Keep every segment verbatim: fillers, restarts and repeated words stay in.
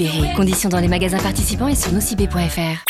Perret. Conditions dans les magasins participants et sur nocibé point f r.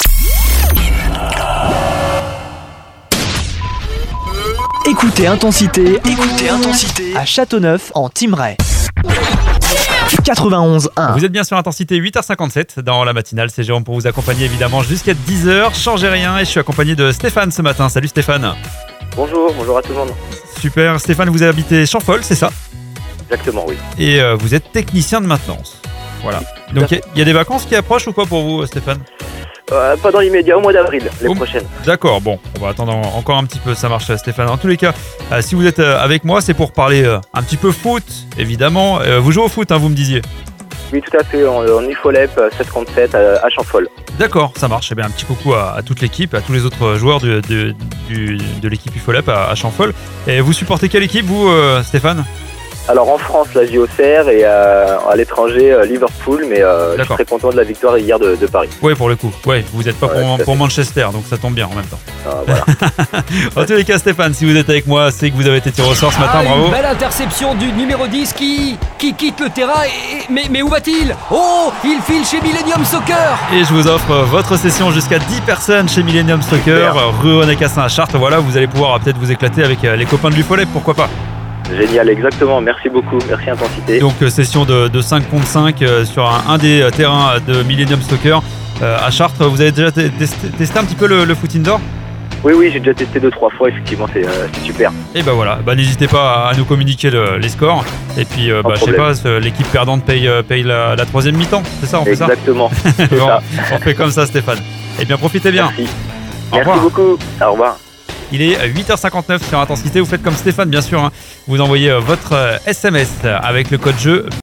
Écoutez Intensité, écoutez Intensité à Châteauneuf en Thymerais. quatre-vingt-onze un. Vous êtes bien sur Intensité, huit heures cinquante-sept dans la matinale. C'est Jérôme pour vous accompagner évidemment jusqu'à dix heures. Changez rien et je suis accompagné de Stéphane ce matin. Salut Stéphane. Bonjour, bonjour à tout le monde. Super. Stéphane, vous habitez Champfol, c'est ça? Exactement, oui. Et euh, vous êtes technicien de maintenance. Voilà. Donc il y, y a des vacances qui approchent ou quoi pour vous, Stéphane? Euh, pas dans l'immédiat, au mois d'avril, les Bon, prochaines. D'accord, bon, on va attendre encore un petit peu, ça marche Stéphane. En tous les cas, euh, si vous êtes euh, avec moi, c'est pour parler euh, un petit peu foot, évidemment. Euh, vous jouez au foot, hein, vous me disiez? Oui, tout à fait, en, en U F O L E P sept contre sept à, à Champfol. D'accord, ça marche. Eh bien, un petit coucou à, à toute l'équipe, à tous les autres joueurs de, de, du- de l'équipe U F O L E P à, à Champfol. Et vous supportez quelle équipe, vous, euh, Stéphane? Alors en France, la J O C R et euh, à l'étranger, euh, Liverpool, mais euh, je suis D'accord. très content de la victoire hier de, de Paris. Oui, pour le coup. Ouais, vous n'êtes pas Ouais, pour, tout à pour fait. Manchester, donc ça tombe bien en même temps. Euh, voilà. En tous les cas, Stéphane, si vous êtes avec moi, c'est que vous avez été tiré au sort ce matin, Ah, bravo. une belle interception du numéro dix qui, qui quitte le terrain. Et, mais, mais où va-t-il? Oh, il file chez Millennium Soccer. Et je vous offre votre session jusqu'à dix personnes chez Millennium Soccer, Super. rue René Cassin à Chartres. Voilà, vous allez pouvoir euh, peut-être vous éclater avec euh, les copains de l'U F O L E P, pourquoi pas. Génial, exactement, merci beaucoup, merci Intensité. Donc euh, session de, de cinq contre cinq euh, sur un, un des euh, terrains de Millennium Soccer euh, à Chartres. Vous avez déjà t- testé, testé un petit peu le, le foot indoor? Oui, oui, j'ai déjà testé deux, trois fois, effectivement, c'est euh, c'est super. Et bah voilà, bah, n'hésitez pas à, à nous communiquer le- les scores. Et puis euh, Sans bah, je sais problème. pas, euh, l'équipe perdante paye, euh, paye la, la troisième mi-temps, c'est ça, on fait Exactement, ça c'est Bon, ça. on fait comme ça Stéphane. Eh bien profitez bien. Merci. Au Merci revoir. beaucoup, au revoir. Il est huit heures cinquante-neuf sur Intensité, vous faites comme Stéphane bien sûr, hein. Vous envoyez euh, votre euh, S M S avec le code jeu